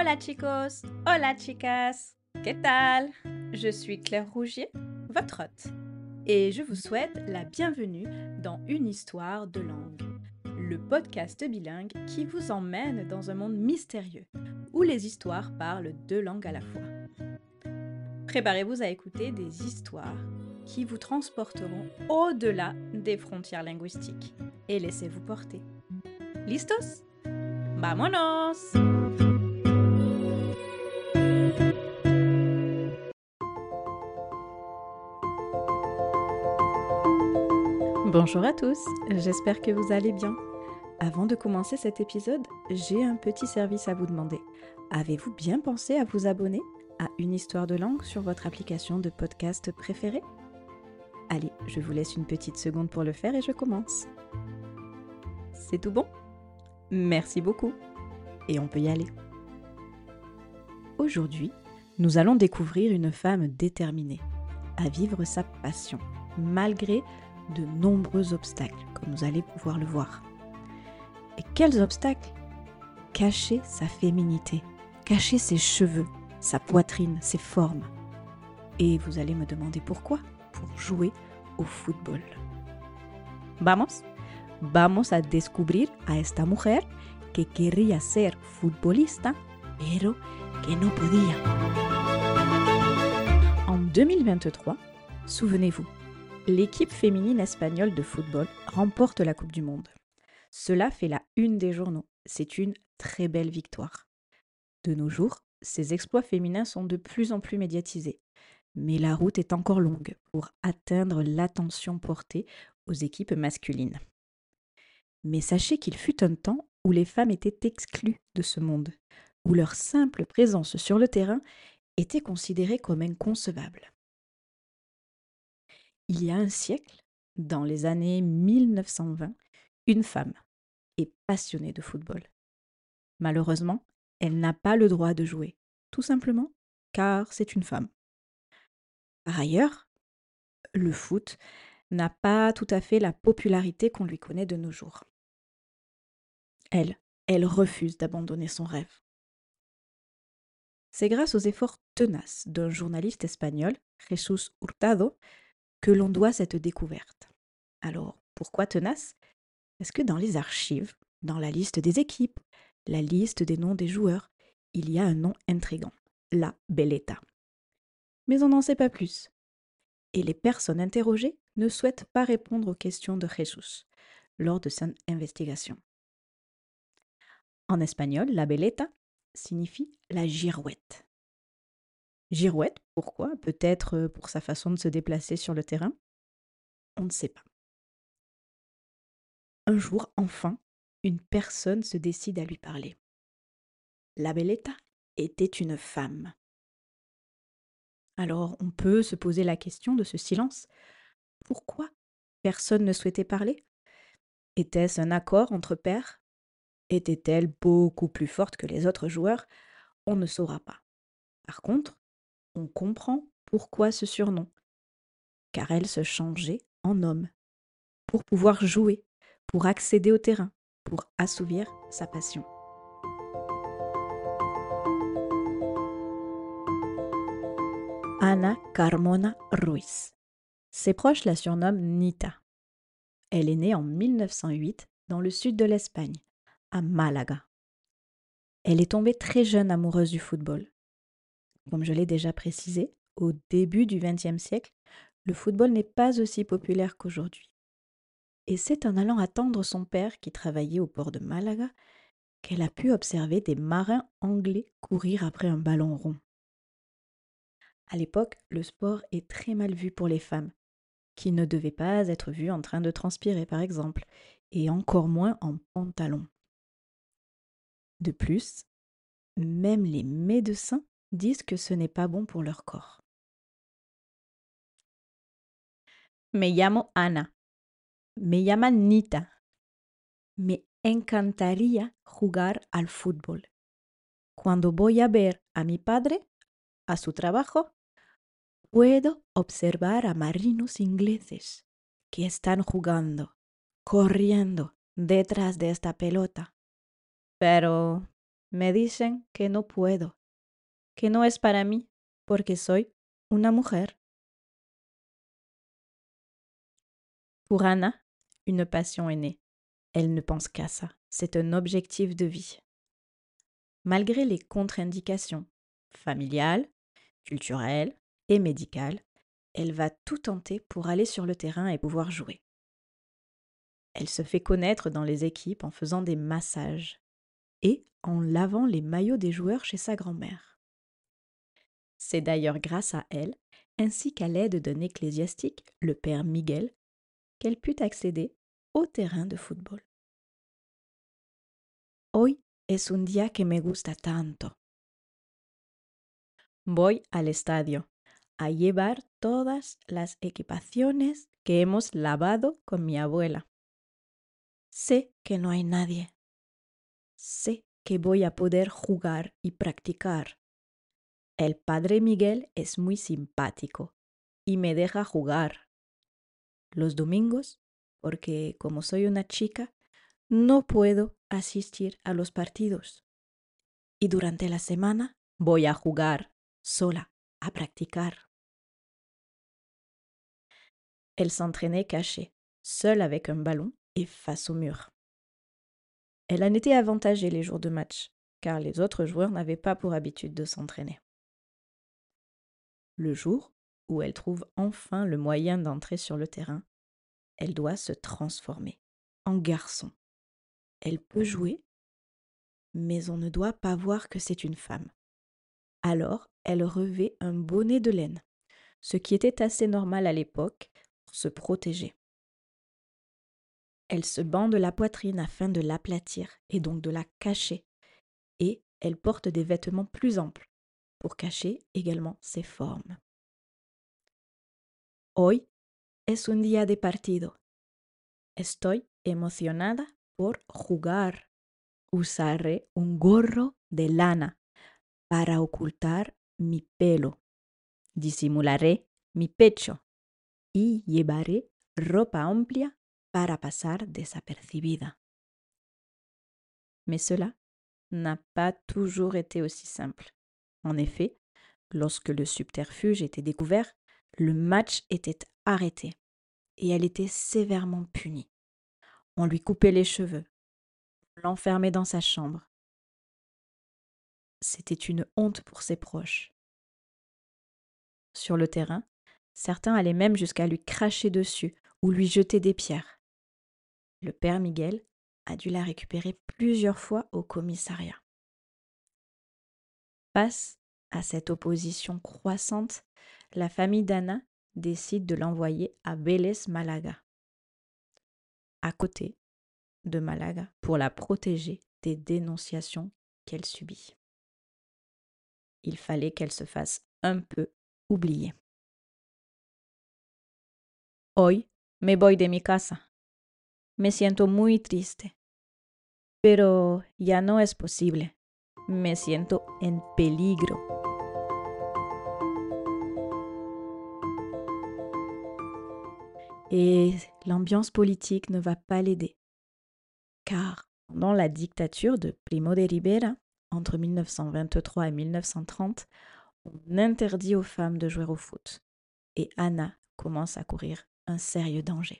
Hola chicos, hola chicas, ¿qué tal? Je suis Claire Rougier, votre hôte, et je vous souhaite la bienvenue dans Une histoire de langue, le podcast bilingue qui vous emmène dans un monde mystérieux, où les histoires parlent deux langues à la fois. Préparez-vous à écouter des histoires qui vous transporteront au-delà des frontières linguistiques, et laissez-vous porter. ¿Listos? ¡Vámonos! Bonjour à tous, j'espère que vous allez bien. Avant de commencer cet épisode, j'ai un petit service à vous demander. Avez-vous bien pensé à vous abonner à Une histoire de langue sur votre application de podcast préférée? Allez, je vous laisse une petite seconde pour le faire et je commence. C'est tout bon? Merci beaucoup. Et on peut y aller. Aujourd'hui, nous allons découvrir une femme déterminée à vivre sa passion, malgré de nombreux obstacles, comme vous allez pouvoir le voir. Et quels obstacles? Cacher sa féminité, cacher ses cheveux, sa poitrine, ses formes. Et vous allez me demander pourquoi? Pour jouer au football. Vamos a descubrir a esta mujer que quería ser futbolista, pero que no podía. En 2023, souvenez-vous, l'équipe féminine espagnole de football remporte la Coupe du Monde. Cela fait la une des journaux. C'est une très belle victoire. De nos jours, ces exploits féminins sont de plus en plus médiatisés. Mais la route est encore longue pour atteindre l'attention portée aux équipes masculines. Mais sachez qu'il fut un temps où les femmes étaient exclues de ce monde, où leur simple présence sur le terrain était considérée comme inconcevable. Il y a un siècle, dans les années 1920, une femme est passionnée de football. Malheureusement, elle n'a pas le droit de jouer, tout simplement car c'est une femme. Par ailleurs, le foot n'a pas tout à fait la popularité qu'on lui connaît de nos jours. Elle refuse d'abandonner son rêve. C'est grâce aux efforts tenaces d'un journaliste espagnol, Jesús Hurtado, que l'on doit cette découverte. Alors, pourquoi tenace? Parce que dans les archives, dans la liste des équipes, la liste des noms des joueurs, il y a un nom intrigant, la Veleta. Mais on n'en sait pas plus. Et les personnes interrogées ne souhaitent pas répondre aux questions de Jesús lors de son investigation. En espagnol, la Veleta signifie la girouette. Girouette, pourquoi? Peut-être pour sa façon de se déplacer sur le terrain? On ne sait pas. Un jour, enfin, une personne se décide à lui parler. La Veleta était une femme. Alors, on peut se poser la question de ce silence. Pourquoi personne ne souhaitait parler? Était-ce un accord entre pairs? Était-elle beaucoup plus forte que les autres joueurs? On ne saura pas. Par contre, on comprend pourquoi ce surnom. Car elle se changeait en homme, pour pouvoir jouer, pour accéder au terrain, pour assouvir sa passion. Ana Carmona Ruiz. Ses proches la surnomment Nita. Elle est née en 1908 dans le sud de l'Espagne, à Malaga. Elle est tombée très jeune amoureuse du football. Comme je l'ai déjà précisé, au début du XXe siècle, le football n'est pas aussi populaire qu'aujourd'hui. Et c'est en allant attendre son père, qui travaillait au port de Malaga, qu'elle a pu observer des marins anglais courir après un ballon rond. À l'époque, le sport est très mal vu pour les femmes, qui ne devaient pas être vues en train de transpirer par exemple, et encore moins en pantalon. De plus, même les médecins disent que ce n'est pas bon pour leur corps. Me llamo Ana. Me llaman Nita. Me encantaría jugar al fútbol. Cuando voy a ver a mi padre, a su trabajo, puedo observar a marinos ingleses que están jugando, corriendo detrás de esta pelota. Pero Me dicen que no puedo, que no es para mí, porque soy una mujer. Pour Anna, une passion est née. Elle ne pense qu'à ça. C'est un objectif de vie. Malgré les contre-indications familiales, culturelles et médicales, elle va tout tenter pour aller sur le terrain et pouvoir jouer. Elle se fait connaître dans les équipes en faisant des massages et en lavant les maillots des joueurs chez sa grand-mère. C'est d'ailleurs grâce à elle, ainsi qu'à l'aide d'un ecclésiastique, le père Miguel, qu'elle put accéder au terrain de football. Hoy es un día que me gusta tanto. Voy al estadio a llevar todas las equipaciones que hemos lavado con mi abuela. Sé que no hay nadie. Sé que voy a poder jugar y practicar. El padre Miguel es muy simpático y me deja jugar. Los domingos, porque como soy una chica, no puedo asistir a los partidos. Y durante la semana voy a jugar sola, a practicar. Elle s'entraînait cachée, seule avec un ballon et face au mur. Elle en était avantagée les jours de match, car les autres joueurs n'avaient pas pour habitude de s'entraîner. Le jour où elle trouve enfin le moyen d'entrer sur le terrain, elle doit se transformer en garçon. Elle peut jouer, mais on ne doit pas voir que c'est une femme. Alors, elle revêt un bonnet de laine, ce qui était assez normal à l'époque pour se protéger. Elle se bande la poitrine afin de l'aplatir et donc de la cacher. Et elle porte des vêtements plus amples pour cacher également ses formes. Hoy es un día de partido. Estoy emocionada por jugar. Usaré un gorro de lana para ocultar mi pelo. Disimularé mi pecho y llevaré ropa amplia para pasar desapercibida. Mais cela n'a pas toujours été aussi simple. En effet, lorsque le subterfuge était découvert, le match était arrêté et elle était sévèrement punie. On lui coupait les cheveux, on l'enfermait dans sa chambre. C'était une honte pour ses proches. Sur le terrain, certains allaient même jusqu'à lui cracher dessus ou lui jeter des pierres. Le père Miguel a dû la récupérer plusieurs fois au commissariat. Face à cette opposition croissante, la famille d'Anna décide de l'envoyer à Vélez Málaga, à côté de Malaga, pour la protéger des dénonciations qu'elle subit. Il fallait qu'elle se fasse un peu oublier. Hoy me voy de mi casa. Me siento muy triste. Pero ya no es posible. Me siento en peligro. Et l'ambiance politique ne va pas l'aider. Car pendant la dictature de Primo de Rivera, entre 1923 et 1930, on interdit aux femmes de jouer au foot. Et Anna commence à courir un sérieux danger.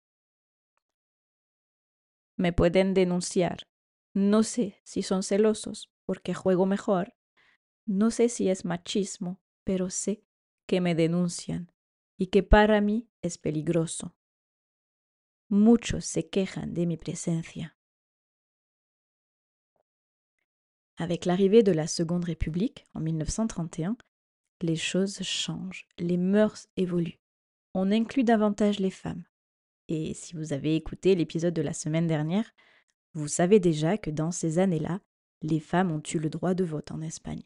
Me pueden denunciar. No sé si son celosos porque juego mejor. No sé si es machismo, pero sé que me denuncian y que para mí es peligroso. Muchos se quejan de mi presencia. Avec l'arrivée de la Seconde République en 1931, les choses changent, les mœurs évoluent. On inclut davantage les femmes. Et si vous avez écouté l'épisode de la semaine dernière, vous savez déjà que dans ces années-là, les femmes ont eu le droit de vote en Espagne.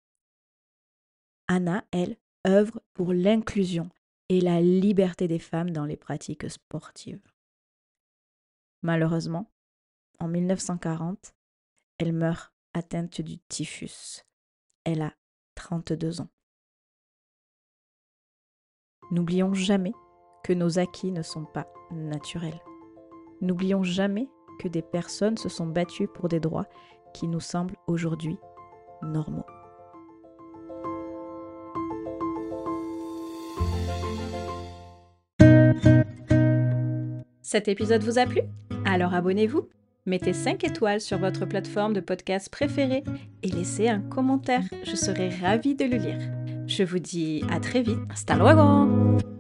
Anna, elle, œuvre pour l'inclusion et la liberté des femmes dans les pratiques sportives. Malheureusement, en 1940, elle meurt atteinte du typhus. Elle a 32 ans. N'oublions jamais que nos acquis ne sont pas naturels. N'oublions jamais que des personnes se sont battues pour des droits qui nous semblent aujourd'hui normaux. Cet épisode vous a plu? Alors abonnez-vous, mettez 5 étoiles sur votre plateforme de podcast préférée et laissez un commentaire, je serai ravie de le lire. Je vous dis à très vite, hasta luego!